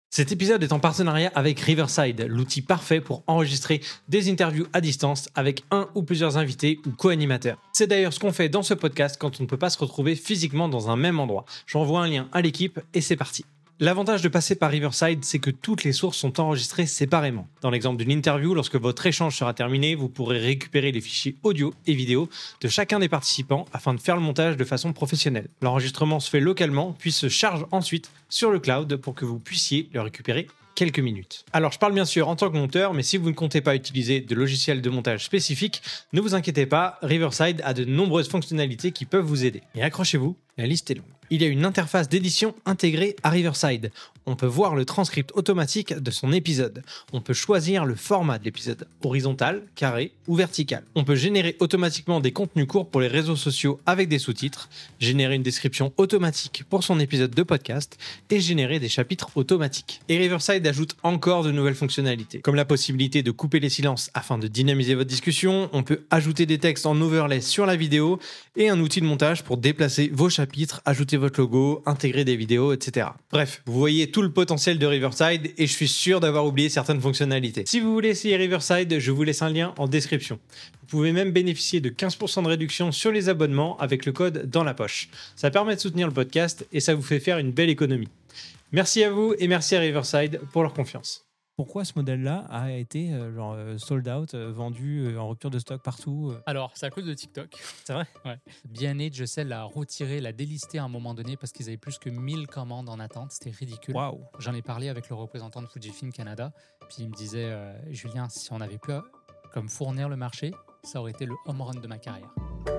Cet épisode est en partenariat avec Riverside, l'outil parfait pour enregistrer des interviews à distance avec un ou plusieurs invités ou co-animateurs. C'est d'ailleurs ce qu'on fait dans ce podcast quand on ne peut pas se retrouver physiquement dans un même endroit. J'envoie un lien à l'équipe et c'est parti. L'avantage de passer par Riverside, c'est que toutes les sources sont enregistrées séparément. Dans l'exemple d'une interview, lorsque votre échange sera terminé, vous pourrez récupérer les fichiers audio et vidéo de chacun des participants afin de faire le montage de façon professionnelle. L'enregistrement se fait localement, puis se charge ensuite sur le cloud pour que vous puissiez le récupérer quelques minutes. Alors je parle bien sûr en tant que monteur, mais si vous ne comptez pas utiliser de logiciel de montage spécifique, ne vous inquiétez pas, Riverside a de nombreuses fonctionnalités qui peuvent vous aider. Et accrochez-vous, la liste est longue. Il y a une interface d'édition intégrée à Riverside. On peut voir le transcript automatique de son épisode. On peut choisir le format de l'épisode, horizontal, carré ou vertical. On peut générer automatiquement des contenus courts pour les réseaux sociaux avec des sous-titres, générer une description automatique pour son épisode de podcast et générer des chapitres automatiques. Et Riverside ajoute encore de nouvelles fonctionnalités, comme la possibilité de couper les silences afin de dynamiser votre discussion. On peut ajouter des textes en overlay sur la vidéo et un outil de montage pour déplacer vos chapitres, ajouter votre logo, intégrer des vidéos, etc. Bref, vous voyez tout le potentiel de Riverside et je suis sûr d'avoir oublié certaines fonctionnalités. Si vous voulez essayer Riverside, je vous laisse un lien en description. Vous pouvez même bénéficier de 15% de réduction sur les abonnements avec le code dans la poche. Ça permet de soutenir le podcast et ça vous fait faire une belle économie. Merci à vous et merci à Riverside pour leur confiance. Pourquoi ce modèle-là a été sold out, vendu en rupture de stock partout Alors, c'est à cause de TikTok. C'est vrai? Ouais. Bien-Age, je sais, l'a retiré, l'a délisté à un moment donné parce qu'ils avaient plus que 1000 commandes en attente. C'était ridicule. Waouh! J'en ai parlé avec le représentant de Fujifilm Canada. Puis il me disait, Julien, si on n'avait plus comme fournir le marché, ça aurait été le home run de ma carrière.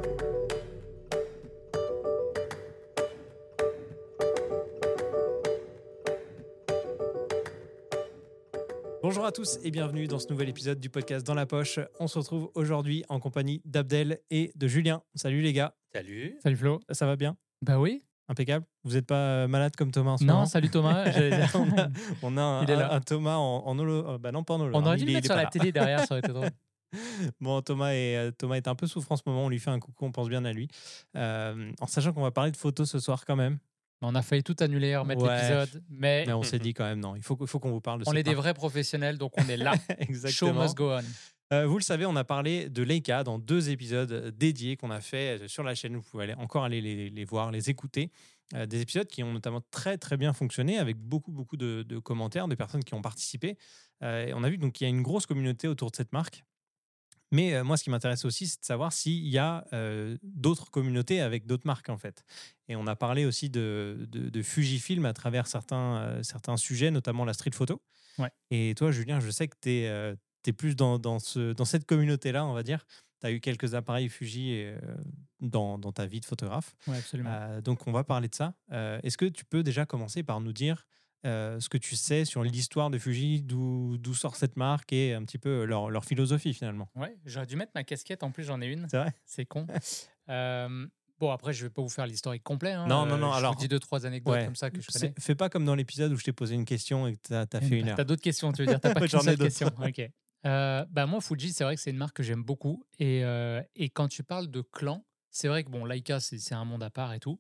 Bonjour à tous et bienvenue dans ce nouvel épisode du podcast Dans la Poche. On se retrouve aujourd'hui en compagnie d'Abdel et de Julien. Salut les gars. Salut. Salut Flo. Ça va bien? Bah oui. Impeccable. Vous n'êtes pas malade comme Thomas en ce moment? Non, salut Thomas. on a un Thomas en holo. Bah non, pas en holo. On aurait dû le mettre sur la télé derrière, ça aurait été drôle. Bon, Thomas est un peu souffrant en ce moment. On lui fait un coucou, on pense bien à lui. En sachant qu'on va parler de photos ce soir quand même. On a failli tout annuler, remettre l'épisode, mais on s'est dit quand même non, il faut qu'on vous parle de ça. On est des vrais professionnels, donc on est là. Exactement. Show must go on. Vous le savez, on a parlé de Leica dans 2 épisodes dédiés qu'on a fait sur la chaîne. Vous pouvez encore aller les voir, les écouter. Des épisodes qui ont notamment très très bien fonctionné avec beaucoup de commentaires, de personnes qui ont participé. Et on a vu donc qu'il y a une grosse communauté autour de cette marque. Mais moi, ce qui m'intéresse aussi, c'est de savoir s'il y a d'autres communautés avec d'autres marques, en fait. Et on a parlé aussi de Fujifilm à travers certains sujets, notamment la street photo. Ouais. Et toi, Julien, je sais que tu es plus dans cette communauté-là, on va dire. Tu as eu quelques appareils Fuji dans ta vie de photographe. Oui, absolument. Donc, on va parler de ça. Est-ce que tu peux déjà commencer par nous dire ce que tu sais sur l'histoire de Fuji, d'où sort cette marque et un petit peu leur philosophie finalement? Ouais, j'aurais dû mettre ma casquette, en plus j'en ai une. C'est vrai? C'est con. Bon, après, je vais pas vous faire l'historique complet. Hein. Non. Je Alors, vous dis 2-3 anecdotes comme ça que je connais. Fais pas comme dans l'épisode où je t'ai posé une question et que tu as fait une heure. T'as d'autres questions, tu veux dire? T'as pas qu'une J'en ai seule d'autres. question. Ok. Moi, Fuji, c'est vrai que c'est une marque que j'aime beaucoup. Et quand tu parles de clan, c'est vrai que bon, Leica, c'est un monde à part et tout.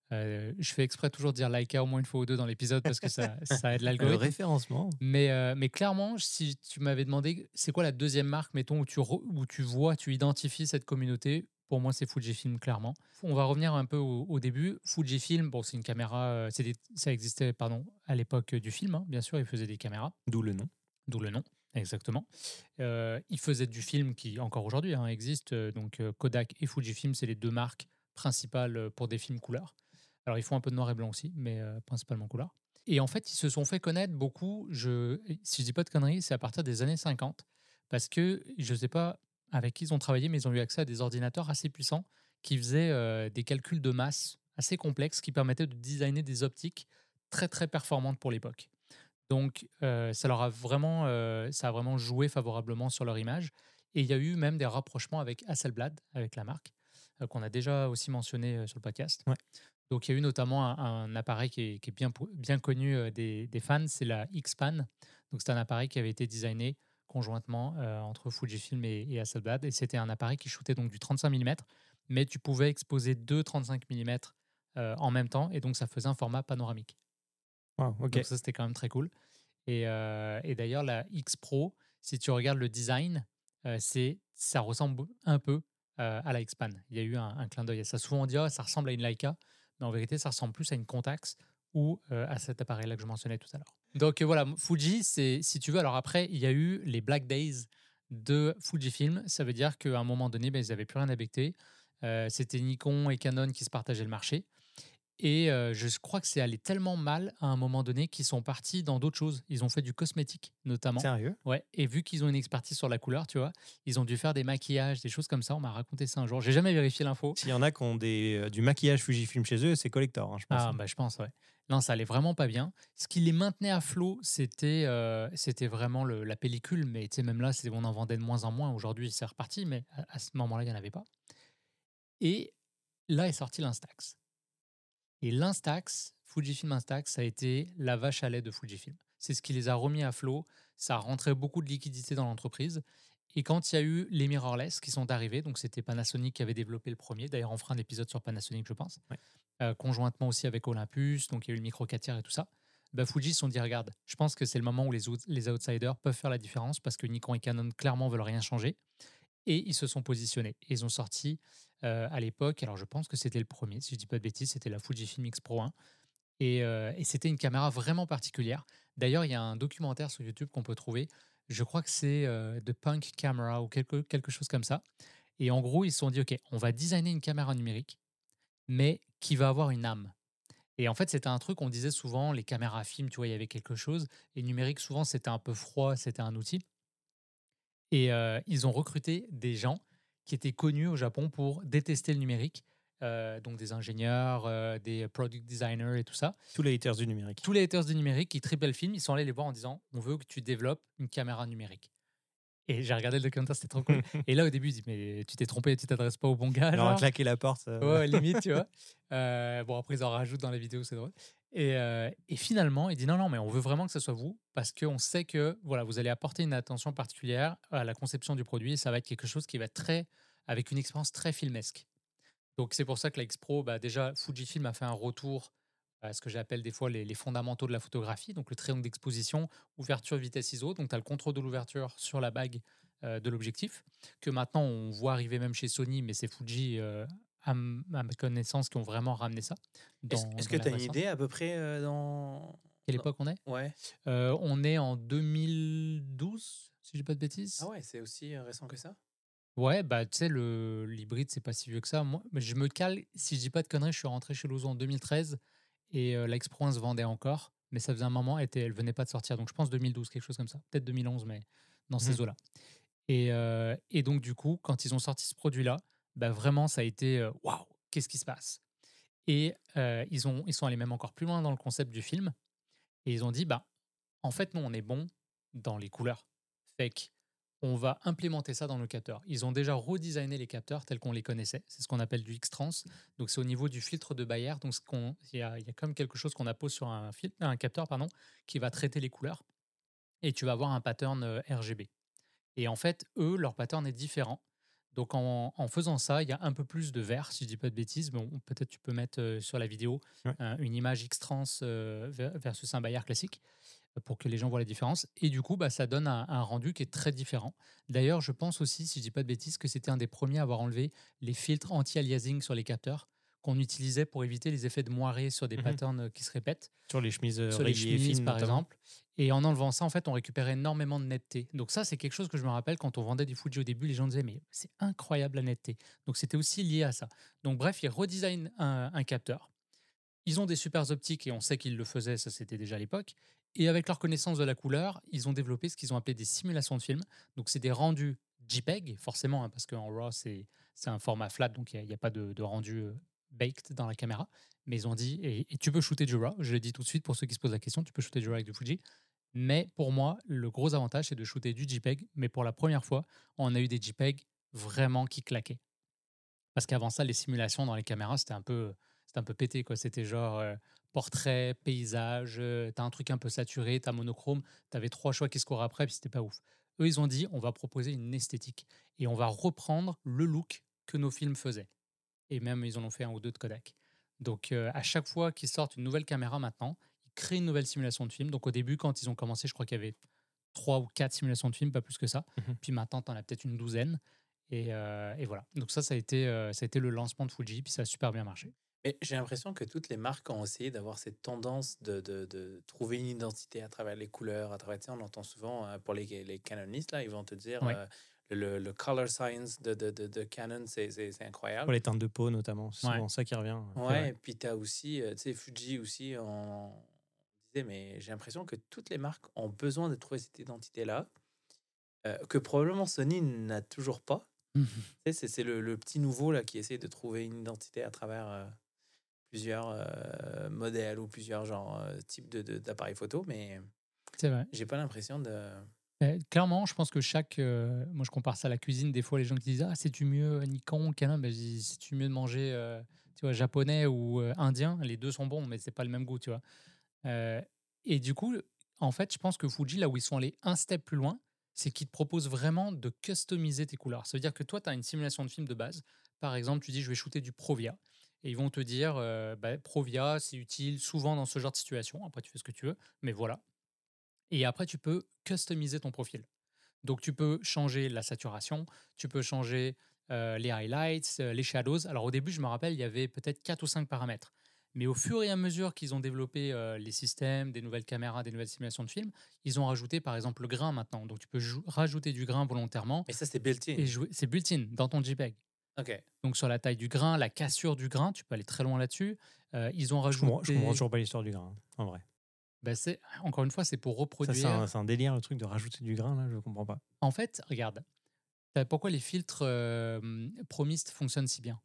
Je fais exprès toujours de dire Leica au moins une fois ou deux dans l'épisode parce que ça aide Le l'algorithme. référencement. Mais clairement, si tu m'avais demandé c'est quoi la deuxième marque, mettons, où tu identifies cette communauté, pour moi, c'est Fujifilm, clairement. On va revenir un peu au début. Fujifilm, bon, c'est une caméra, ça existait à l'époque du film, hein, bien sûr, ils faisaient des caméras. D'où le nom. D'où le nom, exactement. Ils faisaient du film qui, encore aujourd'hui, existe. Donc Kodak et Fujifilm, c'est les 2 marques principales pour des films couleur. Alors, ils font un peu de noir et blanc aussi, mais principalement couleur. Et en fait, ils se sont fait connaître beaucoup, si je dis pas de conneries, c'est à partir des années 50, parce que je sais pas avec qui ils ont travaillé, mais ils ont eu accès à des ordinateurs assez puissants qui faisaient des calculs de masse assez complexes qui permettaient de designer des optiques très, très performantes pour l'époque. Donc, ça a vraiment joué favorablement sur leur image. Et il y a eu même des rapprochements avec Hasselblad, avec la marque, qu'on a déjà aussi mentionné sur le podcast. Ouais. Donc, il y a eu notamment un appareil qui est bien connu des fans, c'est la X-Pan. Donc, c'est un appareil qui avait été designé conjointement entre Fujifilm et Hasselblad. Et c'était un appareil qui shootait donc du 35 mm, mais tu pouvais exposer 2 35 mm en même temps. Et donc, ça faisait un format panoramique. Wow, ok. Donc, ça, c'était quand même très cool. Et d'ailleurs, la X Pro, si tu regardes le design, ça ressemble un peu à la X-Pan. Il y a eu un clin d'œil à ça. Souvent, on dit, ah, ça ressemble à une Leica, mais en vérité, ça ressemble plus à une Contax ou à cet appareil-là que je mentionnais tout à l'heure. Donc voilà, Fuji, c'est, si tu veux, alors après, il y a eu les Black Days de Fujifilm. Ça veut dire qu'à un moment donné, ils n'avaient plus rien à becter. C'était Nikon et Canon qui se partageaient le marché. Et je crois que c'est allé tellement mal à un moment donné qu'ils sont partis dans d'autres choses. Ils ont fait du cosmétique, notamment. Sérieux? Ouais, et vu qu'ils ont une expertise sur la couleur, tu vois, ils ont dû faire des maquillages, des choses comme ça. On m'a raconté ça un jour. J'ai jamais vérifié l'info. S'il y en a qui ont du maquillage Fujifilm chez eux, c'est collector, hein, je pense. Ah, bah, je pense, ouais. Non, ça allait vraiment pas bien. Ce qui les maintenait à flot, c'était vraiment la pellicule. Mais tu sais, même là, on en vendait de moins en moins. Aujourd'hui, c'est reparti, mais à ce moment-là, il n'y en avait pas. Et là est sorti l'Instax. Et l'Instax, Fujifilm Instax, ça a été la vache à lait de Fujifilm. C'est ce qui les a remis à flot. Ça a rentré beaucoup de liquidités dans l'entreprise. Et quand il y a eu les mirrorless qui sont arrivés, donc c'était Panasonic qui avait développé le premier. D'ailleurs, on fera un épisode sur Panasonic, je pense. Ouais. Conjointement aussi avec Olympus, donc il y a eu le micro 4 tiers et tout ça. Bah, Fuji se sont dit, regarde, je pense que c'est le moment où les outsiders peuvent faire la différence parce que Nikon et Canon clairement veulent rien changer. Et ils se sont positionnés. Et ils ont sorti à l'époque, alors je pense que c'était le premier, si je dis pas de bêtises, c'était la Fujifilm X Pro 1. Et c'était une caméra vraiment particulière. D'ailleurs, il y a un documentaire sur YouTube qu'on peut trouver. Je crois que c'est The Punk Camera ou quelque chose comme ça. Et en gros, ils se sont dit, OK, on va designer une caméra numérique, mais qui va avoir une âme. Et en fait, c'était un truc, on disait souvent, les caméras à film, tu vois, il y avait quelque chose. Et numérique, souvent, c'était un peu froid, c'était un outil. Et ils ont recruté des gens qui étaient connus au Japon pour détester le numérique, donc des ingénieurs, des product designers et tout ça. Tous les haters du numérique. Tous les haters du numérique qui tripaient le film, ils sont allés les voir en disant: «On veut que tu développes une caméra numérique». Et j'ai regardé le documentaire, c'était trop cool. Et là, au début, ils disent: «Mais tu t'es trompé, tu t'adresses pas au bon gars, Il leur a genre». claqué la porte. Ouais, limite, tu vois? Bon, après, ils en rajoutent dans la vidéo, c'est drôle. Et finalement, il dit: «Non, non, mais on veut vraiment que ce soit vous, parce qu'on sait que, voilà, vous allez apporter une attention particulière à la conception du produit et ça va être quelque chose qui va être très avec une expérience très filmesque». Donc c'est pour ça que la X-Pro, bah, déjà, Fujifilm a fait un retour à ce que j'appelle des fois les fondamentaux de la photographie, donc le triangle d'exposition, ouverture, vitesse ISO. Donc tu as le contrôle de l'ouverture sur la bague de l'objectif, que maintenant on voit arriver même chez Sony, mais c'est Fuji, à ma connaissance, qui ont vraiment ramené ça Est-ce dans que la tu as vraie une sens. idée à peu près Quelle époque on est? Ouais. On est en 2012, si je dis pas de bêtises. Ah ouais, c'est aussi récent que ça? Ouais, bah, tu sais, l'hybride, c'est pas si vieux que ça. Moi, mais je me cale, si je dis pas de conneries, je suis rentré chez Lozo en 2013 et la X-Pro 1 se vendait encore, mais ça faisait un moment, elle venait pas de sortir. Donc je pense 2012, quelque chose comme ça. Peut-être 2011, mais dans Mhm. ces eaux-là. Et donc, du coup, quand ils ont sorti ce produit-là, bah, vraiment, ça a été waouh, qu'est-ce qui se passe? Et ils sont allés même encore plus loin dans le concept du film et ils ont dit, bah, en fait, nous, on est bon dans les couleurs. Fait on va implémenter ça dans nos capteurs. Ils ont déjà redesigné les capteurs tels qu'on les connaissait. C'est ce qu'on appelle du X-Trans. Donc, c'est au niveau du filtre de Bayer. Donc, il y a comme quelque chose qu'on appose sur un capteur, pardon, qui va traiter les couleurs. Et tu vas avoir un pattern RGB. Et en fait, eux, leur pattern est différent. Donc, en faisant ça, il y a un peu plus de vert, si je dis pas de bêtises. Bon, peut-être tu peux mettre sur la vidéo Ouais. une image X-Trans versus un Bayer classique pour que les gens voient la différence. Et du coup, bah, ça donne un rendu qui est très différent. D'ailleurs, je pense aussi, si je dis pas de bêtises, que c'était un des premiers à avoir enlevé les filtres anti-aliasing sur les capteurs qu'on utilisait pour éviter les effets de moiré sur des Mhm. patterns qui se répètent, Sur les chemises sur les rayées chemises fines par notamment. exemple. Et en enlevant ça, en fait, on récupérait énormément de netteté. Donc ça, c'est quelque chose que je me rappelle quand on vendait du Fuji au début, les gens disaient mais c'est incroyable la netteté. Donc c'était aussi lié à ça. Donc bref, ils redesignent un capteur. Ils ont des super optiques et on sait qu'ils le faisaient, ça c'était déjà à l'époque. Et avec leur connaissance de la couleur, ils ont développé ce qu'ils ont appelé des simulations de film. Donc c'est des rendus JPEG, forcément, hein, parce qu'en RAW c'est un format flat, donc il n'y a, pas de rendu baked dans la caméra. Mais ils ont dit, et tu peux shooter du RAW, je le dis tout de suite pour ceux qui se posent la question, tu peux shooter du RAW avec du Fuji. Mais pour moi, le gros avantage, c'est de shooter du JPEG. Mais pour la première fois, on a eu des JPEG vraiment qui claquaient. Parce qu'avant ça, les simulations dans les caméras, c'était un peu pété, quoi. C'était genre portrait, paysage, t'as un truc un peu saturé, t'as monochrome, t'avais 3 choix qui se courent après, puis c'était pas ouf. Eux, ils ont dit, on va proposer une esthétique et on va reprendre le look que nos films faisaient. Et même, ils en ont fait un ou deux de Kodak. Donc, à chaque fois qu'ils sortent une nouvelle caméra maintenant, ils créer une nouvelle simulation de film. Donc au début, quand ils ont commencé, je crois qu'il y avait 3 ou 4 simulations de film, pas plus que ça. Mhm. Puis maintenant, tu en as peut-être une douzaine. Et voilà. Donc ça a été le lancement de Fuji, puis ça a super bien marché. Et j'ai l'impression que toutes les marques ont essayé d'avoir cette tendance de trouver une identité à travers les couleurs, à travers, tu sais, on entend souvent pour les canonistes, là, ils vont te dire Ouais. le color science de Canon, c'est Pour incroyable. les teintes de peau, notamment. C'est Ouais. souvent ça qui revient. C'est Ouais, vrai. et puis tu as aussi, tu sais, Fuji aussi, on disait, mais j'ai l'impression que toutes les marques ont besoin de trouver cette identité-là, que probablement Sony n'a toujours pas. Tu sais, c'est le petit nouveau là qui essaie de trouver une identité à travers plusieurs modèles ou plusieurs genres, types d'appareils photo, mais C'est vrai. j'ai pas l'impression de. Clairement, je pense que moi, je compare ça à la cuisine. Des fois, les gens qui disent: «Ah, c'est-tu mieux Nikon, Canon?» Ben, je dis: «C'est-tu mieux de manger, tu vois, japonais ou indien?» Les 2 sont bons, mais c'est pas le même goût, tu vois? Heu et du coup, en fait, je pense que Fuji, là où ils sont allés un step plus loin, c'est qu'ils te proposent vraiment de customiser tes couleurs. Ça veut dire que toi, tu as une simulation de film de base. Par exemple, tu dis: «Je vais shooter du Provia» et ils vont te dire, bah, Provia, c'est utile souvent dans ce genre de situation. Après, tu fais ce que tu veux, mais voilà. Et après, tu peux customiser ton profil. Donc, tu peux changer la saturation, tu peux changer les highlights, les shadows. Alors, au début, je me rappelle, il y avait peut-être 4 ou 5 paramètres. Mais au fur et à mesure qu'ils ont développé les systèmes, des nouvelles caméras, des nouvelles simulations de films, ils ont rajouté par exemple le grain maintenant. Donc, tu peux rajouter du grain volontairement Mais ça, c'est built-in. et jouer. C'est built-in dans ton JPEG. Ok. Donc, sur la taille du grain, la cassure du grain, tu peux aller très loin là-dessus. Ils ont Je comprends rajouté. toujours pas l'histoire du grain, en vrai. Bah, encore une fois, c'est pour Ça, reproduire. c'est un délire, le truc de rajouter du grain, là, je comprends pas. En fait, regarde, pourquoi les filtres Promist fonctionnent si bien?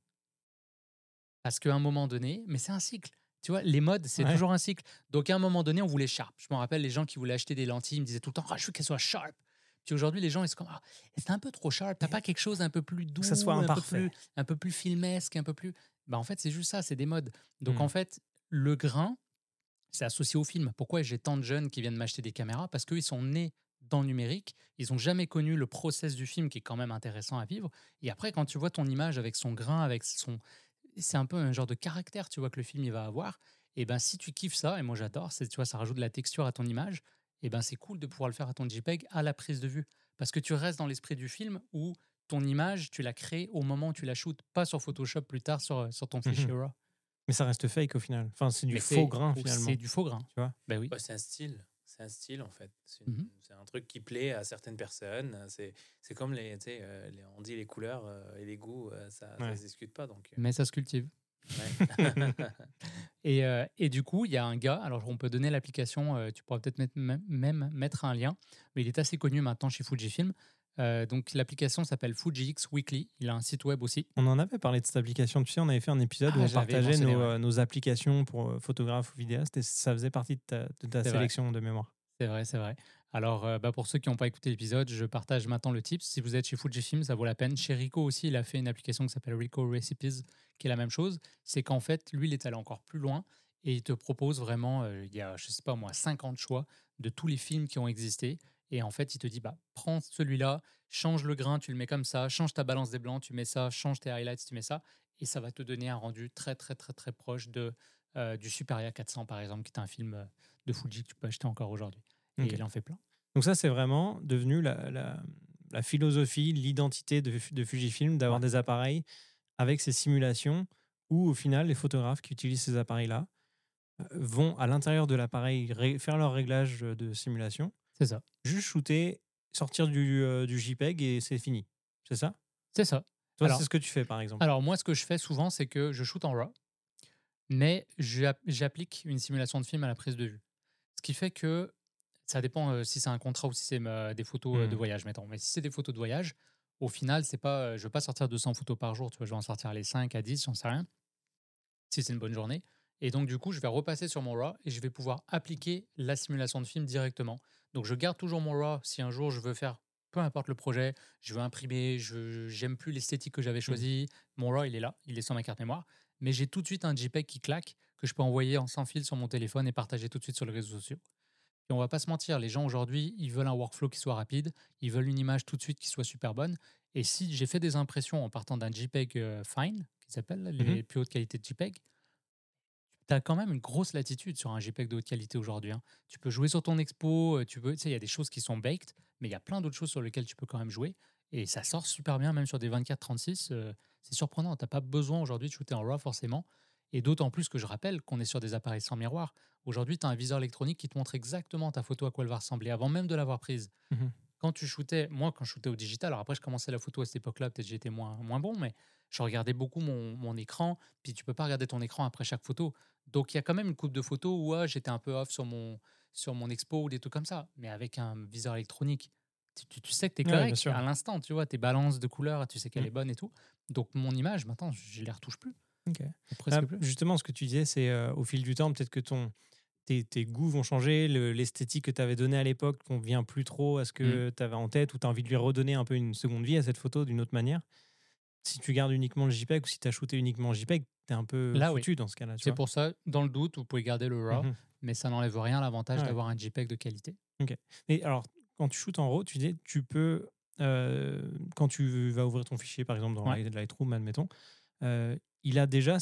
Parce qu'à un moment donné, mais c'est un cycle. Tu vois, les modes, c'est Ouais. toujours un cycle. Donc, à un moment donné, on voulait sharp. Je me rappelle, les gens qui voulaient acheter des lentilles, ils me disaient tout le temps: «Ah, je veux qu'elles soient sharp». Puis aujourd'hui, les gens, ils sont comme: «Ah, c'est un peu trop sharp. T'as pas quelque chose un peu plus doux, Que ça soit imparfait. un peu plus filmesque, un peu plus...» Bah, en fait, c'est juste ça, c'est des modes. Donc, Mm. en fait, le grain, c'est associé au film. Pourquoi j'ai tant de jeunes qui viennent m'acheter des caméras? Parce qu'ils sont nés dans le numérique, ils n'ont jamais connu le process du film qui est quand même intéressant à vivre. Et après, quand tu vois ton image avec son grain, avec son... C'est un peu un genre de caractère, tu vois, que le film il va avoir. Et ben si tu kiffes ça, et moi j'adore, tu vois, ça rajoute de la texture à ton image, et ben c'est cool de pouvoir le faire à ton JPEG à la prise de vue. Parce que tu restes dans l'esprit du film où ton image, tu la crées au moment où tu la shootes, pas sur Photoshop plus tard sur ton fichier RAW. Mais ça reste fake au final. Enfin, c'est du Mais faux grain ou finalement. c'est du faux grain. Tu vois. Ben oui. Ouais, c'est un style. C'est un style, en fait. Mhm. C'est un truc qui plaît à certaines personnes. C'est comme les, tu sais, on dit les couleurs et les goûts, ça Ouais. se discute pas. Donc, Mais ça se cultive. ouais. Et du coup, il y a un gars, alors on peut donner l'application, tu pourras peut-être même mettre un lien, mais il est assez connu maintenant chez Fujifilm. Donc l'application s'appelle Fuji X Weekly, il a un site web aussi. On en avait parlé de cette application. Tu sais, on avait fait un épisode Ah, où on je l'avais partageait mentionné, nos applications pour photographes ou vidéastes et ça faisait partie de ta C'est vrai. sélection de mémoire. C'est vrai, c'est vrai. Alors, pour ceux qui n'ont pas écouté l'épisode, je partage maintenant le tips. Si vous êtes chez Fujifilm, ça vaut la peine. Chez Ricoh aussi, il a fait une application qui s'appelle Ricoh Recipes, qui est la même chose. C'est qu'en fait, lui, il est allé encore plus loin et il te propose vraiment, il y a, je sais pas moi, 50 choix de tous les films qui ont existé. Et en fait, il te dit, bah, prends celui-là, change le grain, tu le mets comme ça, change ta balance des blancs, tu mets ça, change tes highlights, tu mets ça. Et ça va te donner un rendu très, très, très, très proche du Superia 400, par exemple, qui est un film de Fuji que tu peux acheter encore aujourd'hui. Et Ok. il en fait plein. Donc ça, c'est vraiment devenu la philosophie, l'identité de Fujifilm d'avoir Ouais. des appareils avec ces simulations où, au final, les photographes qui utilisent ces appareils-là vont à l'intérieur de l'appareil faire leur réglage de simulation, C'est ça. juste shooter, sortir du JPEG et c'est fini. C'est ça? C'est ça. Toi, Alors, c'est ce que tu fais, par exemple. alors moi, ce que je fais souvent, c'est que je shoot en RAW, mais j'applique une simulation de film à la prise de vue. Ce qui fait que ça dépend si c'est un contrat ou si c'est des photos de voyage, mettons. Mais si c'est des photos de voyage, au final, c'est pas, je ne vais pas sortir 200 photos par jour. Tu vois, je vais en sortir les 5 à 10, j'en sais rien, si c'est une bonne journée. Et donc, du coup, je vais repasser sur mon RAW et je vais pouvoir appliquer la simulation de film directement. Donc, je garde toujours mon RAW si un jour je veux faire, peu importe le projet, je veux imprimer, j'aime plus l'esthétique que j'avais choisie. Mon RAW, il est là, il est sur ma carte mémoire. Mais j'ai tout de suite un JPEG qui claque que je peux envoyer en sans fil sur mon téléphone et partager tout de suite sur les réseaux sociaux. Et on va pas se mentir, les gens aujourd'hui, ils veulent un workflow qui soit rapide, ils veulent une image tout de suite qui soit super bonne. Et si j'ai fait des impressions en partant d'un JPEG Fine, qui s'appelle les plus hautes qualités de JPEG, tu as quand même une grosse latitude sur un JPEG de haute qualité aujourd'hui, hein. Tu peux jouer sur ton expo, tu sais, il y a des choses qui sont baked, mais il y a plein d'autres choses sur lesquelles tu peux quand même jouer et ça sort super bien même sur des 24-36, c'est surprenant. Tu as pas besoin aujourd'hui de shooter en RAW forcément et d'autant plus que je rappelle qu'on est sur des appareils sans miroir. Aujourd'hui, tu as un viseur électronique qui te montre exactement ta photo à quoi elle va ressembler avant même de l'avoir prise. Mhm. Quand tu shootais, moi, quand je shootais au digital, alors après, je commençais la photo à cette époque-là, peut-être j'étais moins bon, mais je regardais beaucoup mon écran. Puis tu peux pas regarder ton écran après chaque photo. Donc il y a quand même une coupe de photos où j'étais un peu off sur mon expo ou des trucs comme ça. Mais avec un viseur électronique, tu sais que tu es Ouais, bien correct sûr. à l'instant, tu vois, tes balances de couleurs, tu sais qu'elle Mm. est bonne et tout. Donc mon image, maintenant, je les retouche plus, Ok. ou presque plus. Justement, ce que tu disais, c'est au fil du temps, peut-être que tes goûts vont changer, l'esthétique que tu avais donnée à l'époque ne convient plus trop à ce que tu avais en tête, ou tu as envie de lui redonner un peu une seconde vie à cette photo d'une autre manière. Si tu gardes uniquement le JPEG ou si tu as shooté uniquement le JPEG, tu es un peu Là, oui. foutu dans ce cas-là. Tu C'est vois. pour ça, dans le doute, vous pouvez garder le RAW, Mhm. mais ça n'enlève rien à l'avantage Ouais. d'avoir un JPEG de qualité. Ok. Et alors, quand tu shootes en RAW, tu dis, tu peux, quand tu vas ouvrir ton fichier, par exemple dans Ouais. Lightroom, admettons, il a déjà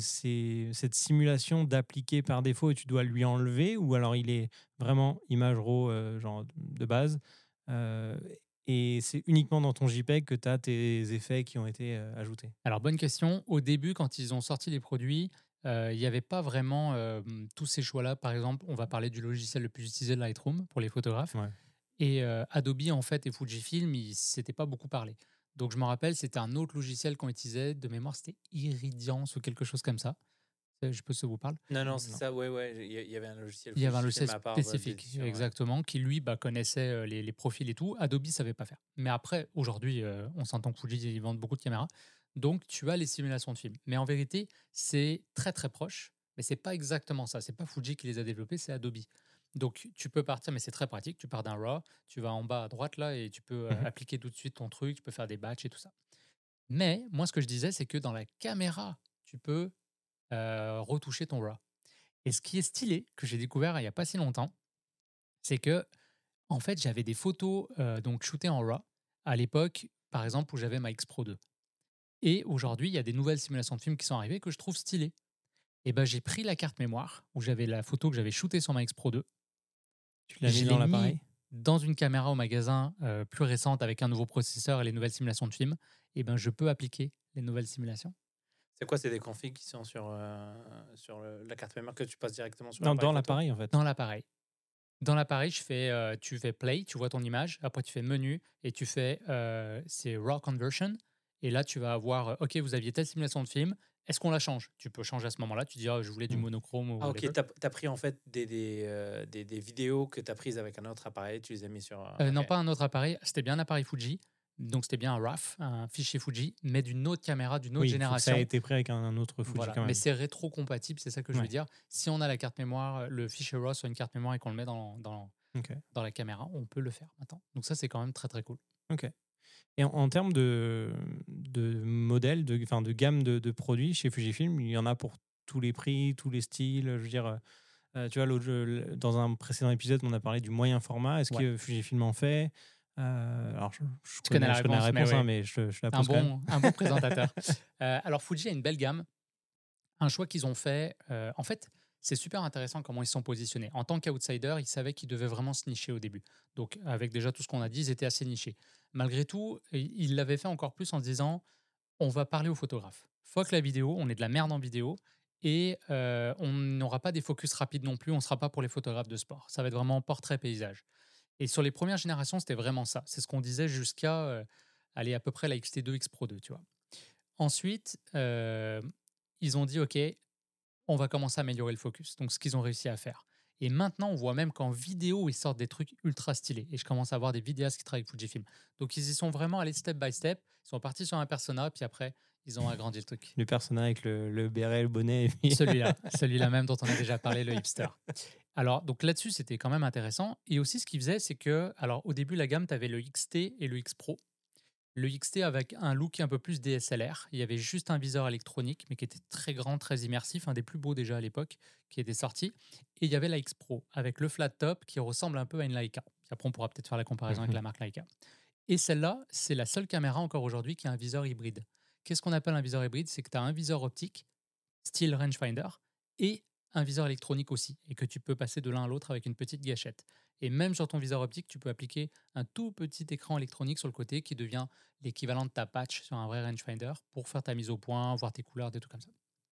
cette simulation d'appliquer par défaut et tu dois lui enlever, ou alors il est vraiment image RAW genre de base, euh, et c'est uniquement dans ton JPEG que tu as tes effets qui ont été ajoutés. Alors, bonne question. Au début, quand ils ont sorti les produits, il n'y avait pas vraiment tous ces choix-là. Par exemple, on va parler du logiciel le plus utilisé de Lightroom pour les photographes. Ouais. Et Adobe, en fait, et Fujifilm, ils ne s'étaient pas beaucoup parlé. Donc, je me rappelle, c'était un autre logiciel qu'on utilisait. De mémoire, c'était Iridiance ou quelque chose comme ça. Je peux si ça vous parle. Non, c'est Non. ça, ouais. Il y avait un logiciel Il y avait un Fujifilm logiciel à part spécifique, d'édition, ouais. exactement, qui lui connaissait les profils et tout. Adobe ne savait pas faire. Mais après, aujourd'hui, on s'entend que Fuji, ils vendent beaucoup de caméras. Donc, tu as les simulations de films. Mais en vérité, c'est très, très proche. Mais c'est pas exactement ça. C'est pas Fuji qui les a développés, c'est Adobe. Donc, tu peux partir, mais c'est très pratique. Tu pars d'un RAW, tu vas en bas à droite là et tu peux Mhm. appliquer tout de suite ton truc. Tu peux faire des batchs et tout ça. Mais moi, ce que je disais, c'est que dans la caméra, tu peux retoucher ton RAW. Et ce qui est stylé, que j'ai découvert il n'y a pas si longtemps, c'est que, en fait, j'avais des photos donc shootées en RAW à l'époque, par exemple, où j'avais ma X Pro 2. Et aujourd'hui, il y a des nouvelles simulations de films qui sont arrivées que je trouve stylées. Et ben, j'ai pris la carte mémoire où j'avais la photo que j'avais shootée sur ma X Pro 2. Tu l'as mis Je dans l'ai mis l'appareil. dans une caméra au magasin plus récente avec un nouveau processeur et les nouvelles simulations de films. Et ben, je peux appliquer les nouvelles simulations. C'est quoi? C'est des configs qui sont sur la carte mémoire que tu passes directement sur Non, l'appareil dans photo? l'appareil, en fait. Dans l'appareil. Dans l'appareil, tu fais play, tu vois ton image, après tu fais menu et tu fais c'est RAW conversion. Et là, tu vas avoir OK, vous aviez telle simulation de film, est-ce qu'on la change? Tu peux changer à ce moment-là, tu dis je voulais du Mm. monochrome ou Ah, ok, whatever. t'as pris en fait des vidéos que t'as prises avec un autre appareil, tu les as mis sur. Non, Ok. pas un autre appareil, c'était bien un appareil Fuji, donc c'était bien un RAW, un fichier Fuji, mais d'une autre caméra, d'une autre Oui, il faut que ça ait génération. été pris avec un autre Fuji Voilà, quand mais même. c'est rétro-compatible, c'est ça que je veux Ouais. dire. Si on a la carte mémoire, le fichier RAW sur une carte mémoire et qu'on le met Ok. dans la caméra, on peut le faire maintenant. Donc ça, c'est quand même très très cool. Ok. Et en termes de modèles, enfin de gamme de produits chez Fujifilm, il y en a pour tous les prix, tous les styles. Je veux dire, tu vois, dans un précédent épisode, on a parlé du moyen format. Est-ce Ouais. que Fujifilm en fait? Alors, je Tu connais la je connais la réponse, mais réponse, hein, ouais. mais je la pose quand même. Un bon présentateur. Alors, Fuji a une belle gamme. Un choix qu'ils ont fait. En fait, c'est super intéressant comment ils se sont positionnés. En tant qu'outsider, ils savaient qu'ils devaient vraiment se nicher au début. Donc, avec déjà tout ce qu'on a dit, ils étaient assez nichés. Malgré tout, ils l'avaient fait encore plus en se disant on va parler aux photographes. Fuck la vidéo, on est de la merde en vidéo. Et on n'aura pas des focus rapides non plus. On ne sera pas pour les photographes de sport. Ça va être vraiment portrait paysage. Et sur les premières générations, c'était vraiment ça. C'est ce qu'on disait jusqu'à aller à peu près la XT2, X Pro 2, tu vois. Ensuite, ils ont dit, OK, on va commencer à améliorer le focus. Donc, ce qu'ils ont réussi à faire. Et maintenant, on voit même qu'en vidéo, ils sortent des trucs ultra stylés. Et je commence à voir des vidéastes qui travaillent avec Fujifilm. Donc, ils y sont vraiment allés step by step. Ils sont partis sur un persona, puis après, ils ont agrandi le truc. Le personnage avec le béret, le bonnet. Et puis... Celui-là même dont on a déjà parlé, le hipster. Alors, donc là-dessus, c'était quand même intéressant. Et aussi, ce qu'ils faisaient, c'est que, alors au début, la gamme, tu avais le XT et le X Pro. Le XT avec un look un peu plus DSLR. Il y avait juste un viseur électronique, mais qui était très grand, très immersif, un des plus beaux déjà à l'époque, qui était sorti. Et il y avait la X Pro avec le flat top qui ressemble un peu à une Leica. Puis après, on pourra peut-être faire la comparaison avec la marque Leica. Et celle-là, c'est la seule caméra encore aujourd'hui qui a un viseur hybride. Qu'est-ce qu'on appelle un viseur hybride? C'est que tu as un viseur optique, style rangefinder, et un viseur électronique aussi, et que tu peux passer de l'un à l'autre avec une petite gâchette. Et même sur ton viseur optique, tu peux appliquer un tout petit écran électronique sur le côté qui devient l'équivalent de ta patch sur un vrai rangefinder pour faire ta mise au point, voir tes couleurs, des trucs comme ça.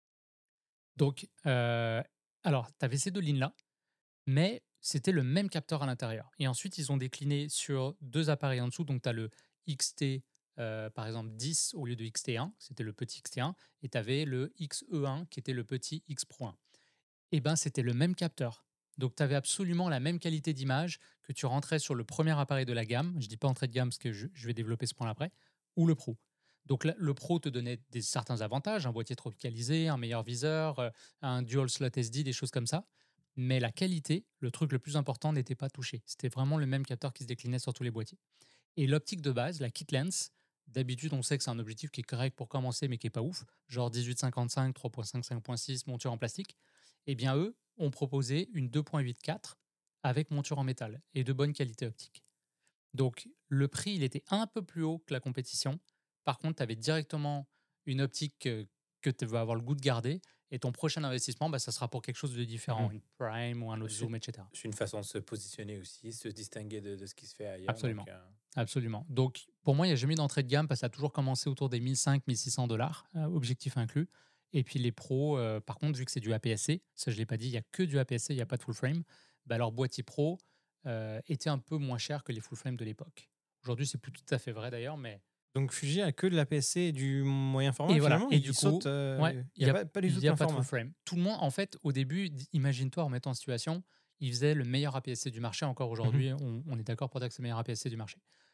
Donc, alors, tu avais ces deux lignes-là, mais c'était le même capteur à l'intérieur. Et ensuite, ils ont décliné sur deux appareils en dessous. Donc, tu as le XT, par exemple, 10 au lieu de XT1, c'était le petit XT1, et tu avais le XE1 qui était le petit X Pro 1. Et ben, c'était le même capteur. Donc, tu avais absolument la même qualité d'image que tu rentrais sur le premier appareil de la gamme. Je ne dis pas entrée de gamme parce que je vais développer ce point après, ou le Pro. Donc, le Pro te donnait certains avantages, un boîtier tropicalisé, un meilleur viseur, un dual slot SD, des choses comme ça. Mais la qualité, le truc le plus important, n'était pas touché. C'était vraiment le même capteur qui se déclinait sur tous les boîtiers. Et l'optique de base, la kit lens, d'habitude, on sait que c'est un objectif qui est correct pour commencer, mais qui n'est pas ouf, genre 18-55, 3.5, 5.6, monture en plastique. Eh bien, eux ont proposé une 2.8-4 avec monture en métal et de bonne qualité optique. Donc, le prix, il était un peu plus haut que la compétition. Par contre, tu avais directement une optique que tu vas avoir le goût de garder. Et ton prochain investissement, ça sera pour quelque chose de différent, une prime ou un autre zoom, etc. C'est une façon de se positionner aussi, se distinguer de ce qui se fait ailleurs. Absolument. Donc, Absolument. Donc, pour moi, il n'y a jamais eu d'entrée de gamme parce que ça a toujours commencé autour des 1500-1600 $, objectif inclus. Et puis les pros, par contre, vu que c'est du APS-C, ça je ne l'ai pas dit, il n'y a que du APS-C, il n'y a pas de full frame, leur boîtier pro était un peu moins cher que les full frame de l'époque. Aujourd'hui, c'est plus tout à fait vrai d'ailleurs, mais... Donc Fuji a que de l'APS-C et du moyen format. Et voilà. Finalement, Et du coup, il n'y a pas du tout de pas de format. full frame. Tout le monde, en fait, au début, imagine-toi en mettant en situation, il faisait le meilleur APS-C du marché. Encore aujourd'hui, on est d'accord pour dire que c'est le meilleur APS-C du marché.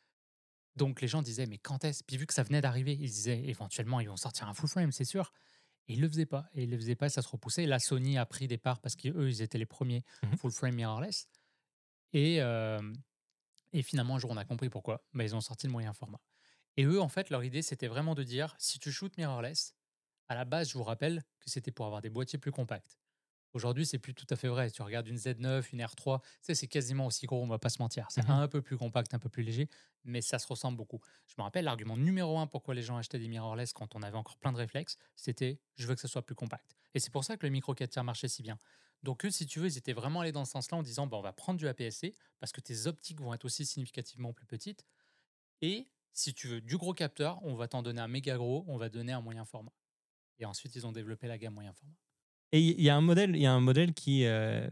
Donc les gens disaient, mais quand est-ce? Puis vu que ça venait d'arriver, ils disaient, éventuellement, ils vont sortir un full frame, c'est sûr. Et ils ne le faisaient pas. Et ils le faisaient pas, ça se repoussait. Et là, Sony a pris des parts parce qu'eux, ils étaient les premiers full frame mirrorless. Et finalement, un jour, on a compris pourquoi. Ils ont sorti le moyen format. Et eux, en fait, leur idée, c'était vraiment de dire, si tu shootes mirrorless, à la base, je vous rappelle que c'était pour avoir des boîtiers plus compacts. Aujourd'hui, c'est plus tout à fait vrai. Tu regardes une Z9, une R3, c'est quasiment aussi gros, on va pas se mentir. C'est un peu plus compact, un peu plus léger, mais ça se ressemble beaucoup. Je me rappelle, l'argument numéro 1 pourquoi les gens achetaient des mirrorless quand on avait encore plein de réflexes, c'était je veux que ça soit plus compact. Et c'est pour ça que le micro 4 tiers marchait si bien. Donc eux, si tu veux, ils étaient vraiment allés dans ce sens-là en disant on va prendre du APS-C parce que tes optiques vont être aussi significativement plus petites. Et si tu veux du gros capteur, on va t'en donner un méga gros, on va donner un moyen format. Et ensuite, ils ont développé la gamme moyen format. Et il y a un modèle qui a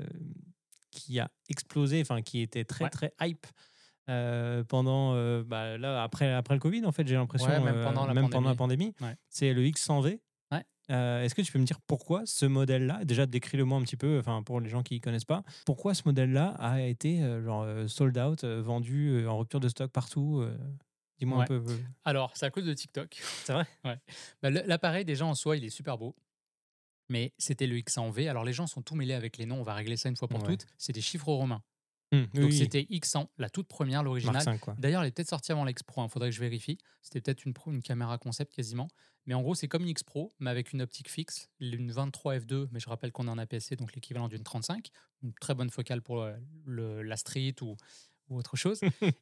explosé, enfin qui était très très hype pendant là après le Covid, en fait, j'ai l'impression, même pendant la pandémie. Ouais. C'est le X100V. Ouais. Est-ce que tu peux me dire pourquoi ce modèle-là, déjà décris-le-moi un petit peu, enfin pour les gens qui ne connaissent pas, pourquoi ce modèle-là a été sold out, vendu en rupture de stock partout dis-moi un peu. Alors, c'est à cause de TikTok. C'est vrai? Ouais. L'appareil, déjà en soi, il est super beau. Mais c'était le X100V. Alors, les gens sont tout mêlés avec les noms. On va régler ça une fois pour toutes. C'est des chiffres romains. Donc, c'était X100, la toute première, l'original. D'ailleurs, elle est peut-être sortie avant l'X Pro. Il faudrait que je vérifie. C'était peut-être une caméra concept quasiment. Mais en gros, c'est comme une X Pro, mais avec une optique fixe, une 23 f2. Mais je rappelle qu'on est en APS-C, donc l'équivalent d'une 35. Une très bonne focale pour la street ou autre chose.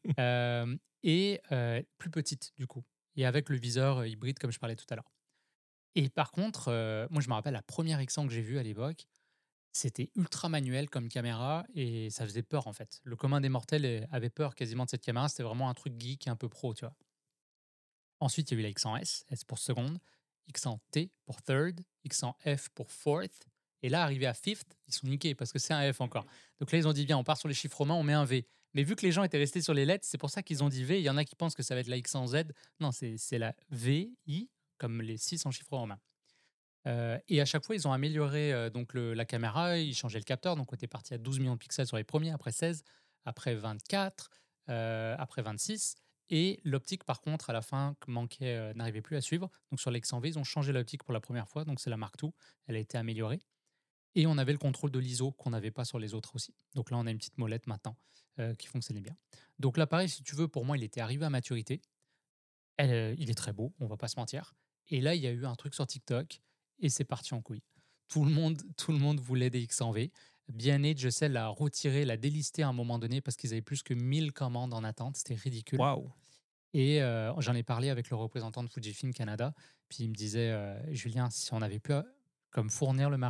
Et plus petite, du coup. Et avec le viseur hybride, comme je parlais tout à l'heure. Et par contre, moi, je me rappelle la première X100 que j'ai vue à l'époque, c'était ultra manuel comme caméra et ça faisait peur, en fait. Le commun des mortels avait peur quasiment de cette caméra. C'était vraiment un truc geek un peu pro, tu vois. Ensuite, il y a eu la X100S, S pour seconde, X100T pour third, X100F pour fourth. Et là, arrivé à fifth, ils sont niqués parce que c'est un F encore. Donc là, ils ont dit, bien, on part sur les chiffres romains, on met un V. Mais vu que les gens étaient restés sur les lettres, c'est pour ça qu'ils ont dit V. Il y en a qui pensent que ça va être la X100Z. Non, c'est la VI, comme les 6 en chiffres romains. Et à chaque fois, ils ont amélioré donc la caméra, ils changeaient le capteur. Donc, on était parti à 12 millions de pixels sur les premiers, après 16, après 24, après 26. Et l'optique, par contre, à la fin, manquait, n'arrivait plus à suivre. Donc, sur l'X100V, ils ont changé l'optique pour la première fois. Donc, c'est la Mark II. Elle a été améliorée. Et on avait le contrôle de l'ISO qu'on n'avait pas sur les autres aussi. Donc là, on a une petite molette maintenant qui fonctionnait bien. Donc l'appareil, si tu veux, pour moi, il était arrivé à maturité. Il est très beau, on va pas se mentir. Et là, il y a eu un truc sur TikTok et c'est parti en couille. Tout le monde voulait des X100V. Bien-Aid, je sais, l'a retiré, l'a délisté à un moment donné parce qu'ils avaient plus que 1000 commandes en attente. C'était ridicule. Waouh! Et j'en ai parlé avec le représentant de Fujifilm Canada. Puis il me disait, Julien, si on avait pu comme fournir le marché,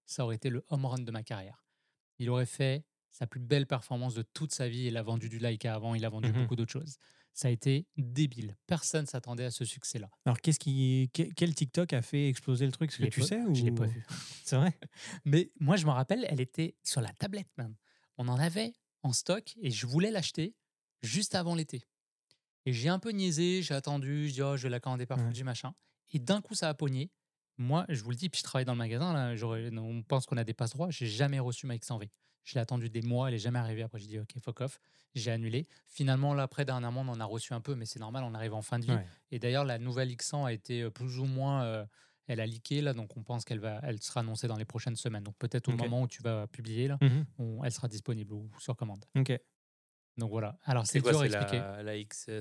ça aurait été le home run de ma carrière. Il aurait fait sa plus belle performance de toute sa vie. Il a vendu du Leica avant, il a vendu beaucoup d'autres choses. Ça a été débile. Personne s'attendait à ce succès-là. Alors, quel TikTok a fait exploser le truc? Est-ce que tu sais Je l'ai pas vu. C'est vrai? Mais moi, je me rappelle, elle était sur la tablette même. On en avait en stock et je voulais l'acheter juste avant l'été. Et j'ai un peu niaisé, j'ai attendu, je dis oh, je vais la commander par Fuji, machin. Et d'un coup, ça a pogné. Moi, je vous le dis, puis je travaille dans le magasin, là, on pense qu'on a des passe-droits, j'ai jamais reçu ma X100V. Je l'ai attendu des mois, elle n'est jamais arrivée. Après, j'ai dit ok, fuck off, j'ai annulé. Finalement, là, après, dernièrement, on en a reçu un peu, mais c'est normal, on arrive en fin de vie. Ouais. Et d'ailleurs, la nouvelle X100 a été plus ou moins. Elle a leaké, là, donc on pense elle sera annoncée dans les prochaines semaines. Donc peut-être au moment où tu vas publier, là, elle sera disponible ou sur commande. Ok. Donc voilà. Alors C'est c'est quoi, dur à c'est expliquer. la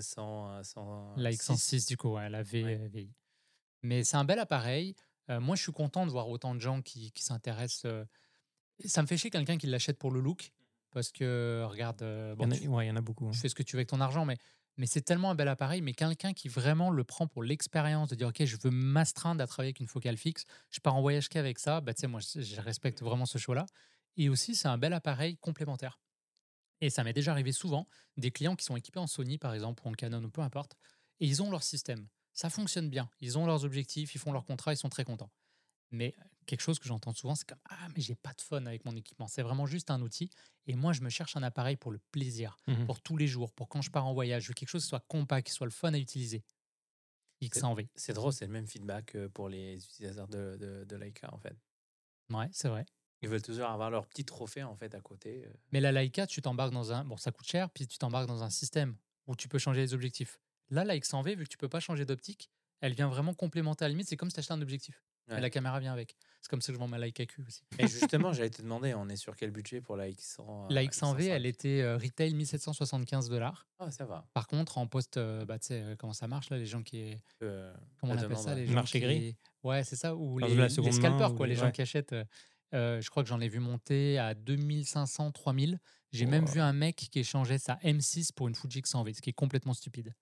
X100, La X106 du coup, ouais, la VI. Mais c'est un bel appareil. Moi, je suis content de voir autant de gens qui s'intéressent. Ça me fait chier quelqu'un qui l'achète pour le look. Parce que, regarde, bon, il y en a beaucoup. tu fais ce que tu veux avec ton argent, mais c'est tellement un bel appareil. Mais quelqu'un qui vraiment le prend pour l'expérience, de dire, OK, je veux m'astreindre à travailler avec une focale fixe, je pars en voyage qu'avec ça, bah, tu sais, moi, je respecte vraiment ce choix-là. Et aussi, c'est un bel appareil complémentaire. Et ça m'est déjà arrivé souvent, des clients qui sont équipés en Sony, par exemple, ou en Canon, ou peu importe, et ils ont leur système. Ça fonctionne bien. Ils ont leurs objectifs, ils font leur contrat, ils sont très contents. Mais quelque chose que j'entends souvent, c'est comme ah, mais j'ai pas de fun avec mon équipement. C'est vraiment juste un outil. Et moi, je me cherche un appareil pour le plaisir, pour tous les jours, pour quand je pars en voyage. Je veux quelque chose qui soit compact, qui soit le fun à utiliser. X100V. C'est drôle, c'est le même feedback pour les utilisateurs de Leica, en fait. Ouais, c'est vrai. Ils veulent toujours avoir leur petit trophée, en fait, à côté. Mais la Leica, tu t'embarques dans un. Bon, ça coûte cher, puis tu t'embarques dans un système où tu peux changer les objectifs. Là, la X100V, vu que tu peux pas changer d'optique, elle vient vraiment complémenter à la limite. C'est comme si tu achetais un objectif. Ouais. Et la caméra vient avec. C'est comme ça que je vends ma Leica Q aussi. Et justement, j'allais te demander, on est sur quel budget pour la X100? La X100V, elle X105? était retail $1775. Ah, ça va. Par contre, en poste, bah, tu sais comment ça marche là, les gens qui. Comment on La appelle demande, ça, ouais. les gens Marché qui. gris. Ouais, c'est ça. Ou Genre de la les seconde main, scalpers, ou quoi, les les- gens ouais. qui achètent. Je crois que j'en ai vu monter à 2500, 3000. J'ai même vu un mec qui échangeait sa M6 pour une Fuji X100V, ce qui est complètement stupide.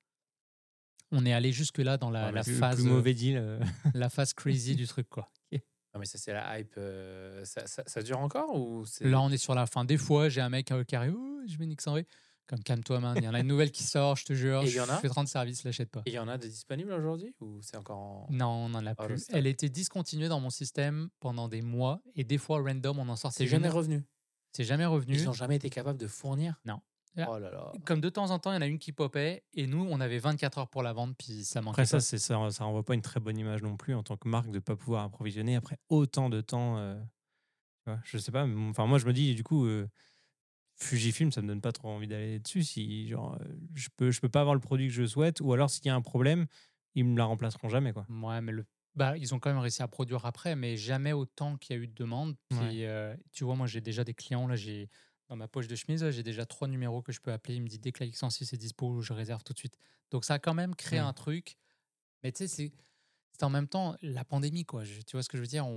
On est allé jusque-là dans la Le phase. plus mauvais deal. La phase crazy du truc, quoi. Non, mais ça, c'est la hype. Ça dure encore ou c'est... Là, on est sur la fin. Des fois, j'ai un mec qui arrive, oh, je mets une X100V. Comme calme-toi, man. Il y en a une nouvelle qui sort, je te jure. Et il y en a Je fais 30 services, l'achète pas. Et il y en a de disponibles aujourd'hui ou c'est encore en... Non, on n'en a out of plus. stock? Elle était discontinuée dans mon système pendant des mois et des fois, random, on en sortait C'est jamais revenu. C'est jamais revenu. Ils n'ont jamais été capables de fournir? Non. Oh là là. Comme de temps en temps, il y en a une qui popait et nous, on avait 24 heures pour la vendre, puis ça manquait Après, pas. ça renvoie pas une très bonne image non plus en tant que marque de ne pas pouvoir approvisionner après autant de temps. Tu vois, je sais pas. Enfin, moi, je me dis, du coup, Fujifilm, ça me donne pas trop envie d'aller dessus. Si, genre, je peux pas avoir le produit que je souhaite, ou alors s'il y a un problème, ils me la remplaceront jamais, quoi. Ouais, mais ils ont quand même réussi à produire après, mais jamais autant qu'il y a eu de demandes. Puis, tu vois, moi, j'ai déjà des clients. Là, dans ma poche de chemise, là, j'ai déjà 3 numéros que je peux appeler. Il me dit dès que la X106 est dispo, je réserve tout de suite. Donc, ça a quand même créé un truc. Mais tu sais, c'est en même temps la pandémie, quoi. Tu vois ce que je veux dire?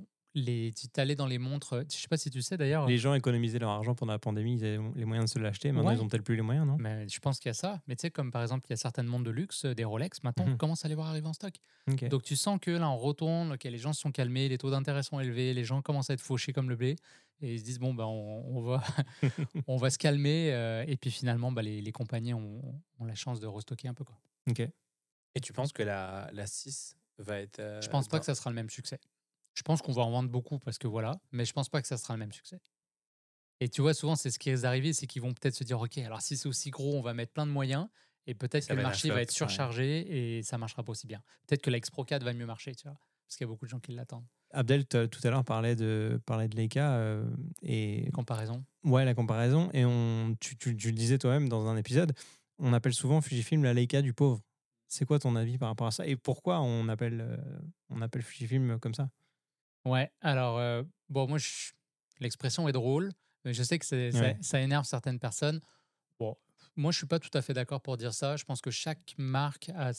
Tu allais dans les montres. Je sais pas si tu sais d'ailleurs. Les gens économisaient leur argent pendant la pandémie, ils avaient les moyens de se l'acheter. Maintenant, Ouais. ils ont peut-être plus les moyens, non? Mais je pense qu'il y a ça. Mais tu sais, comme par exemple, il y a certaines montres de luxe, des Rolex, maintenant, on commence à les voir arriver en stock. Ok. Donc tu sens que là, on retourne, que les gens se sont calmés, les taux d'intérêt sont élevés, les gens commencent à être fauchés comme le blé. Et ils se disent, bon, ben, on va, on va se calmer. Et puis finalement, les compagnies ont la chance de restocker un peu, quoi. Ok. Et tu penses que la 6 va être... Je pense pas que ça sera le même succès. Je pense qu'on va en vendre beaucoup parce que voilà, mais je pense pas que ça sera le même succès. Et tu vois, souvent, c'est ce qui risque d'arriver, c'est qu'ils vont peut-être se dire, OK, alors si c'est aussi gros, on va mettre plein de moyens, et peut-être Ça que le va être un marché flop, va être ouais. surchargé et ça marchera pas aussi bien. Peut-être que la X Pro 4 va mieux marcher, tu vois, parce qu'il y a beaucoup de gens qui l'attendent. Abdel, tout à l'heure, parlait de Leica et... Comparaison. Ouais, la comparaison. Et tu le disais toi-même dans un épisode, on appelle souvent Fujifilm la Leica du pauvre. C'est quoi ton avis par rapport à ça? Et pourquoi on appelle Fujifilm comme ça? Ouais, alors, bon, moi, l'expression est drôle, mais je sais que ça énerve certaines personnes. Bon, moi, je suis pas tout à fait d'accord pour dire ça. Je pense que chaque marque a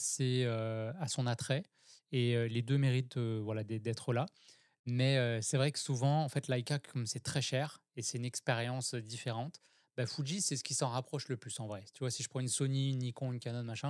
son attrait et les deux méritent voilà, d'être là. Mais c'est vrai que souvent, en fait, Leica, comme c'est très cher et c'est une expérience différente, bah, Fuji, c'est ce qui s'en rapproche le plus en vrai. Tu vois, si je prends une Sony, une Nikon, une Canon, machin,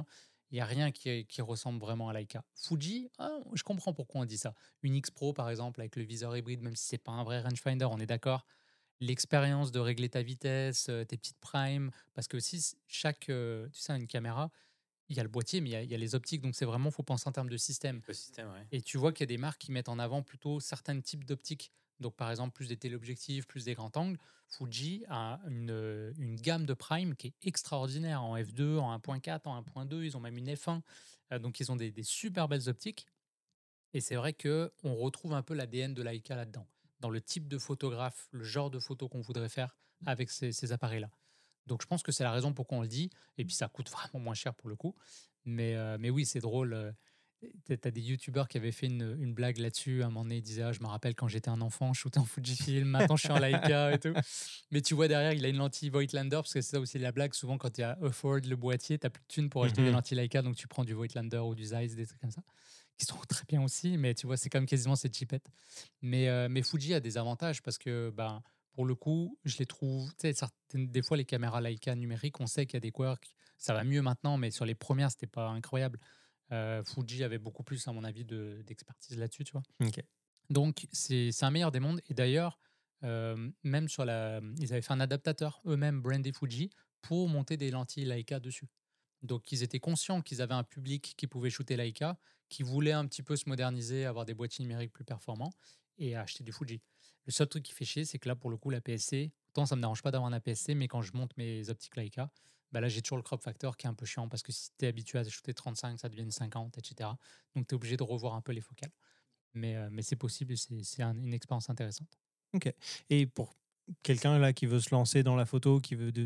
Il n'y a rien qui ressemble vraiment à Leica. Fuji, je comprends pourquoi on dit ça. Une X Pro, par exemple, avec le viseur hybride, même si c'est pas un vrai rangefinder, on est d'accord. L'expérience de régler ta vitesse, tes petites primes, parce que aussi, tu sais, une caméra, il y a le boîtier, mais il y a les optiques, donc c'est vraiment, faut penser en termes de système. Le système, ouais. Et tu vois qu'il y a des marques qui mettent en avant plutôt certains types d'optiques. Donc, par exemple, plus des téléobjectifs, plus des grands angles. Fuji a une gamme de prime qui est extraordinaire en f2, en 1.4, en 1.2. Ils ont même une f1. Donc, ils ont des super belles optiques. Et c'est vrai qu'on retrouve un peu l'ADN de Leica là-dedans, dans le type de photographe, le genre de photo qu'on voudrait faire avec ces appareils-là. Donc, je pense que c'est la raison pour quoi on le dit. Et puis, ça coûte vraiment moins cher pour le coup. Mais oui, c'est drôle. Tu as des youtubeurs qui avaient fait une blague là-dessus. À un moment donné, ils disaient je me rappelle quand j'étais un enfant, je shootais en Fujifilm, maintenant je suis en Leica et tout. Mais tu vois derrière, il a une lentille Voigtlander, parce que c'est ça aussi la blague. Souvent, quand tu as afford le boîtier, tu n'as plus de thunes pour acheter des lentilles Leica, donc tu prends du Voigtlander ou du Zeiss, des trucs comme ça, qui sont très bien aussi. Mais tu vois, c'est quand même quasiment ces chipettes. Mais Fuji a des avantages parce que, pour le coup, je les trouve. Tu sais, des fois, les caméras Leica numériques, on sait qu'il y a des quirks. Ça va mieux maintenant, mais sur les premières, c'était pas incroyable. Fuji avait beaucoup plus, à mon avis, d'expertise là-dessus, tu vois. Ok. Donc, c'est un meilleur des mondes. Et d'ailleurs, même ils avaient fait un adaptateur eux-mêmes, brandé Fuji, pour monter des lentilles Leica dessus. Donc, ils étaient conscients qu'ils avaient un public qui pouvait shooter Leica, qui voulait un petit peu se moderniser, avoir des boîtiers numériques plus performants et acheter du Fuji. Le seul truc qui fait chier, c'est que là, pour le coup, la PSC, autant ça me dérange pas d'avoir un APS-C, mais quand je monte mes optiques Leica, là, j'ai toujours le crop factor qui est un peu chiant parce que si tu es habitué à shooter 35, ça devient 50, etc. Donc, tu es obligé de revoir un peu les focales. Mais c'est possible, c'est une expérience intéressante. Ok. Et pour quelqu'un là qui veut se lancer dans la photo, qui veut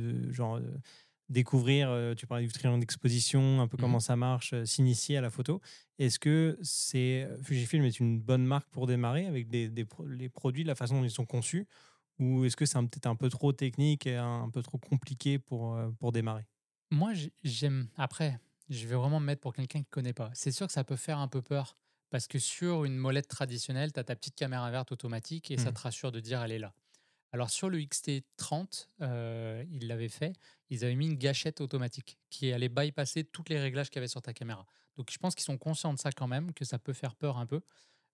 découvrir, tu parlais du triangle d'exposition, un peu comment ça marche, s'initier à la photo, est-ce que Fujifilm est une bonne marque pour démarrer avec les produits, la façon dont ils sont conçus, ou est-ce que c'est peut-être un peu trop technique et un peu trop compliqué pour démarrer? Moi, j'aime. Après, je vais vraiment me mettre pour quelqu'un qui ne connaît pas. C'est sûr que ça peut faire un peu peur parce que sur une molette traditionnelle, tu as ta petite caméra verte automatique et ça te rassure de dire elle est là. Alors sur le XT30, ils l'avaient fait, ils avaient mis une gâchette automatique qui allait bypasser tous les réglages qu'il y avait sur ta caméra. Donc je pense qu'ils sont conscients de ça quand même, que ça peut faire peur un peu.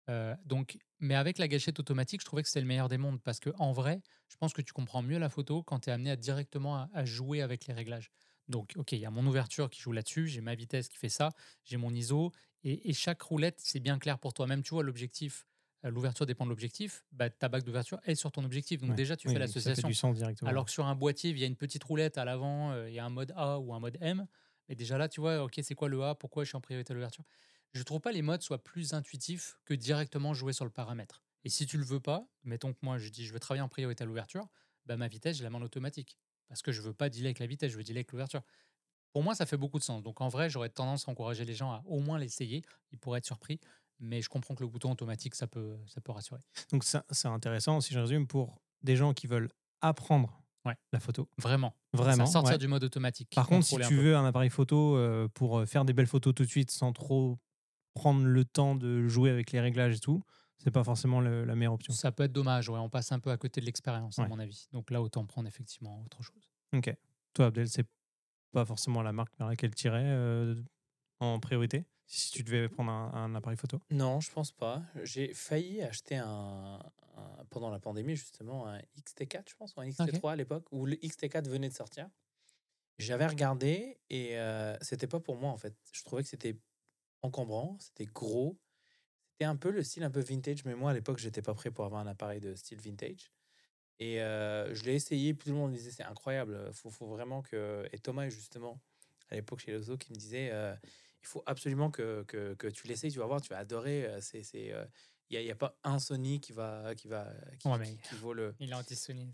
Mais avec la gâchette automatique, je trouvais que c'était le meilleur des mondes parce que en vrai, je pense que tu comprends mieux la photo quand tu es amené directement à jouer avec les réglages. Donc, ok, il y a mon ouverture qui joue là-dessus, j'ai ma vitesse qui fait ça, j'ai mon ISO et chaque roulette, c'est bien clair pour toi. Même, tu vois, l'objectif, l'ouverture dépend de l'objectif, ta bague d'ouverture est sur ton objectif. Donc, déjà, tu fais Ça fait l'association. du sens directement. Alors que sur un boîtier, il y a une petite roulette à l'avant, il y a un mode A ou un mode M. Et déjà là, tu vois, ok, c'est quoi le A? Pourquoi je suis en priorité à l'ouverture? Je trouve pas les modes soient plus intuitifs que directement jouer sur le paramètre. Et si tu le veux pas, mettons que moi je dis je veux travailler en priorité à l'ouverture, ma vitesse je la mets en automatique parce que je veux pas dealer avec la vitesse, je veux dealer avec l'ouverture. Pour moi, ça fait beaucoup de sens. Donc en vrai, j'aurais tendance à encourager les gens à au moins l'essayer. Ils pourraient être surpris, mais je comprends que le bouton automatique ça peut rassurer. Donc c'est intéressant, si je résume, pour des gens qui veulent apprendre Ouais. la photo. Vraiment. Vraiment. Ça sortir Ouais. du mode automatique. Par contre, si contrôler un tu peu. veux un appareil photo pour faire des belles photos tout de suite sans trop prendre le temps de jouer avec les réglages et tout, c'est pas forcément la meilleure option. Ça peut être dommage, ouais. On passe un peu à côté de l'expérience, à Ouais. mon avis. Donc là, autant prendre effectivement autre chose. Ok. Toi, Abdel, c'est pas forcément la marque vers laquelle tu irais en priorité si tu devais prendre un appareil photo? Non, je pense pas. J'ai failli acheter pendant la pandémie, justement, un XT4, je pense, ou un XT3 à l'époque, où le XT4 venait de sortir. J'avais regardé et c'était pas pour moi, en fait. Je trouvais que c'était encombrant, c'était gros. C'était un peu le style un peu vintage, mais moi, à l'époque, j'étais pas prêt pour avoir un appareil de style vintage. Et je l'ai essayé, puis tout le monde me disait, c'est incroyable, faut vraiment que... Et Thomas, justement, à l'époque chez Lozo, qui me disait, il faut absolument que tu l'essayes, tu vas voir, tu vas adorer. Il y a pas un Sony qui vaut le... Il est anti-Sony.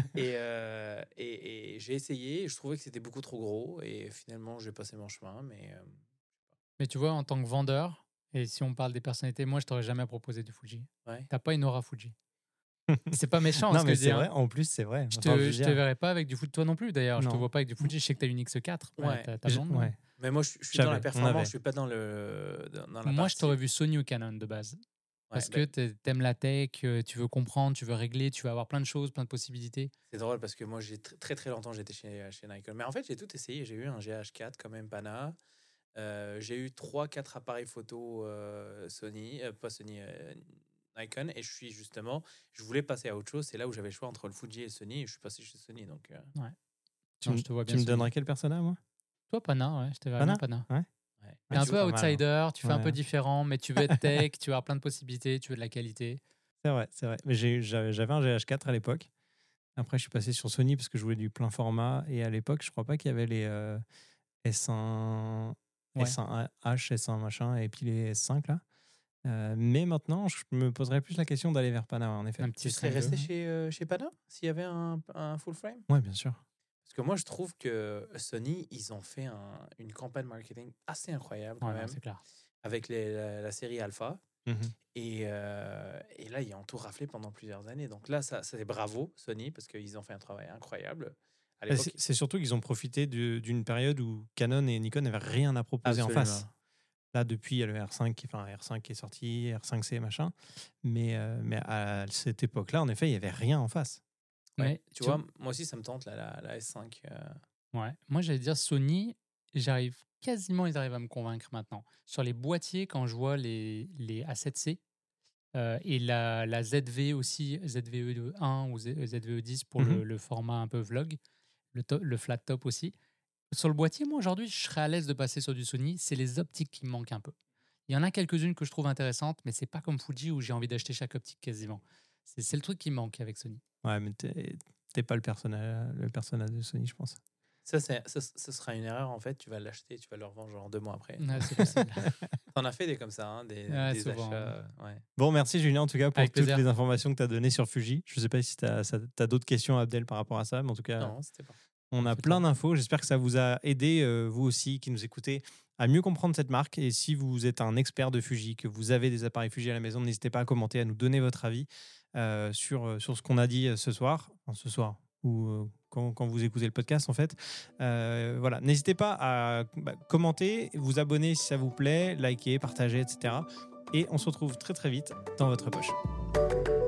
et j'ai essayé, et je trouvais que c'était beaucoup trop gros, et finalement, j'ai passé mon chemin, mais... Mais tu vois, en tant que vendeur, et si on parle des personnalités, moi, je t'aurais jamais proposé du Fuji. ouais. T'as pas une aura Fuji. C'est pas méchant, Non, ce que mais je c'est dis. vrai, en plus, c'est vrai. Je Enfin, je veux te dire, verrais pas avec du Fuji, toi non plus d'ailleurs. Je te non. vois pas avec du Fuji. Je sais que t'as une X4. Ouais. T'as besoin de nous. Ouais. Mais moi, je suis dans la J'avais, on performance, avait. je suis pas dans la Moi, je partie... t'aurais vu Sony ou Canon de base. Ouais, Parce que t'aimes la tech, tu veux comprendre, tu veux régler, tu veux avoir plein de choses, plein de possibilités. c'est drôle parce que moi, j'ai très très longtemps, j'étais chez Nikon. Mais en fait, j'ai tout essayé. J'ai eu un GH4 quand même, Pana. J'ai eu 3-4 appareils photo Sony, pas Sony, Nikon, et je voulais passer à autre chose. C'est là où j'avais le choix entre le Fuji et Sony, et je suis passé chez Sony. Donc, Ouais. Tu Non, me- je te vois tu bien me Sony. donnerais quel persona, moi? Toi, Pana, ouais, je te verrais Pana bien Pana. Ouais. ouais. T'es un tu peu vois, pas mal, hein. outsider, tu fais un peu Ouais. différent, mais tu veux être tech, tu veux avoir plein de possibilités, tu veux de la qualité. C'est vrai, c'est vrai. Mais j'avais un GH4 à l'époque. Après, je suis passé sur Sony parce que je voulais du plein format. Et à l'époque, je crois pas qu'il y avait les S1, Ouais. S1H, S1 machin, et puis les S5 là. Mais maintenant, je me poserais plus la question d'aller vers Pana, en effet. Un petit Tu serais S5 resté II. chez Pana s'il y avait un full frame? Ouais, bien sûr. Parce que moi, je trouve que Sony, ils ont fait une campagne marketing assez incroyable quand Ouais, non, même, c'est clair. avec la série Alpha. Mhm. Et là, ils ont tout raflé pendant plusieurs années. Donc là, ça c'est bravo, Sony, parce qu'ils ont fait un travail incroyable. À l'époque, C'est surtout qu'ils ont profité d'une période où Canon et Nikon n'avaient rien à proposer en face. absolument. Là, depuis, il y a le R5 qui est sorti, R5C, machin. Mais à cette époque-là, en effet, il n'y avait rien en face. Ouais. Mais Tu vois, moi aussi, ça me tente, la S5. Ouais. Moi, j'allais dire Sony, ils arrivent à me convaincre maintenant. Sur les boîtiers, quand je vois les A7C et la ZV aussi, ZVE1 ou ZVE10 pour Mhm. le format un peu vlog, le flat top aussi. Sur le boîtier, moi, aujourd'hui, je serais à l'aise de passer sur du Sony. C'est les optiques qui me manquent un peu. Il y en a quelques-unes que je trouve intéressantes, mais c'est pas comme Fuji où j'ai envie d'acheter chaque optique quasiment. C'est le truc qui me manque avec Sony. Ouais, mais t'es pas le personnage de Sony, je pense. Ça, ce sera une erreur, en fait. Tu vas l'acheter, tu vas le revendre genre 2 mois après. Ouais, c'est possible. T'en as fait des comme ça, hein, des souvent, achats. Ouais. Bon, merci Julien, en tout cas, pour Avec toutes plaisir. les informations que tu as données sur Fuji. Je sais pas si tu as d'autres questions, Abdel, par rapport à ça, mais en tout cas, Non, c'était pas. on a C'est plein top. d'infos. J'espère que ça vous a aidé, vous aussi, qui nous écoutez, à mieux comprendre cette marque. Et si vous êtes un expert de Fuji, que vous avez des appareils Fuji à la maison, n'hésitez pas à commenter, à nous donner votre avis sur ce qu'on a dit ce soir. Enfin, ce soir, ou quand vous écoutez le podcast, en fait. Voilà, n'hésitez pas à commenter, vous abonner si ça vous plaît, liker, partager, etc. Et on se retrouve très très vite dans votre poche.